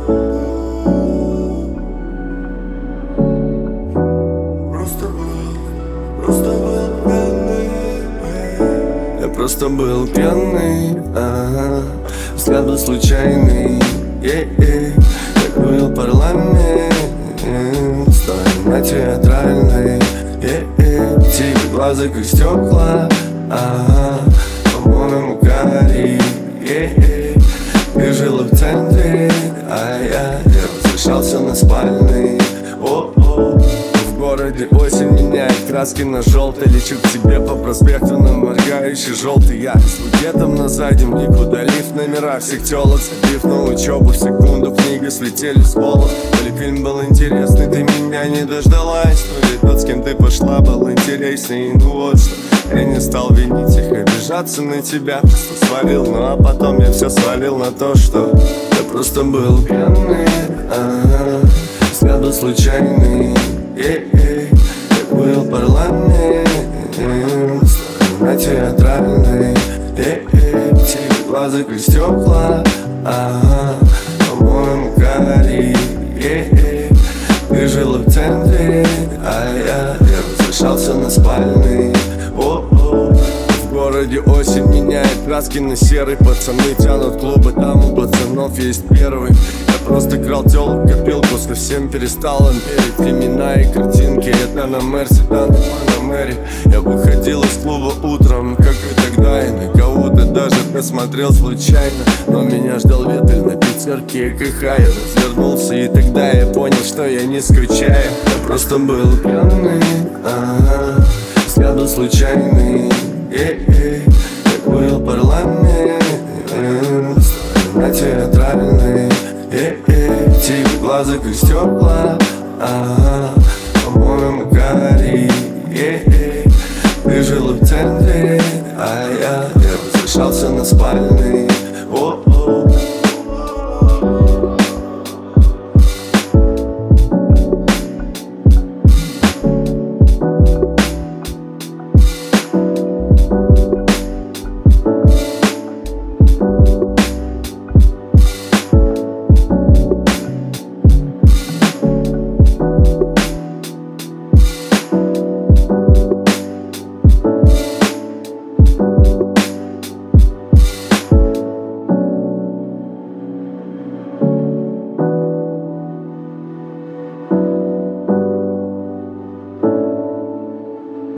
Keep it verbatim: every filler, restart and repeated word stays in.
Просто был, просто был пьяный. Я просто был пьяный, ага. Взгляд был случайный, е-е. Как был парламент, стоя на театральной, е-е. Тихо глаза как стекла, ага. По-моему, карий, е-е. Ты жила в центре, а я, я возвращался на спальный, о-о. В городе осень меняет краски на желтый. Лечу к тебе по проспекту на моргающий желтый. Я с букетом на заднем, удалив номера всех телок, забив на учебу в секунду, книги слетели с пола. То ли фильм был интересный, ты меня не дождалась, то ли тот, с кем ты пошла, был интересней. Ну вот что, я не стал винить их, обижаться на тебя, просто свалил. Ну а потом я все свалил на то, что я просто был пьяный, ага. Взгляд был случайный, е-е. Как был парламент, на театральной, е-е. Тихо глаза как стекла, ага. По-моему, карий, е-е. Ты жила в центре, а я, я возвращался на спальный, о-о. В городе осень меняет краски на серый. Пацаны тянут клубы, там у пацанов есть первый. Я просто крал тёлок, копилку, совсем перестал им верить. Имена и картинки, это на Мерсе, да, на Панамере. Я выходил из клуба утром, как и тогда, и на кого-то даже посмотрел случайно. Но меня ждал ветер на пятерке КХ. Я развернулся, и тогда я понял, что я не скучаю. Я просто был пьяный, ага. Взгляд был случайный, е-е. Как был парламент, на театральной, е-е. Тихо глаза как стекла, ага. По-моему, карий, е-е. Ты жила в центре, а я, я возвращался на спальный, о-о.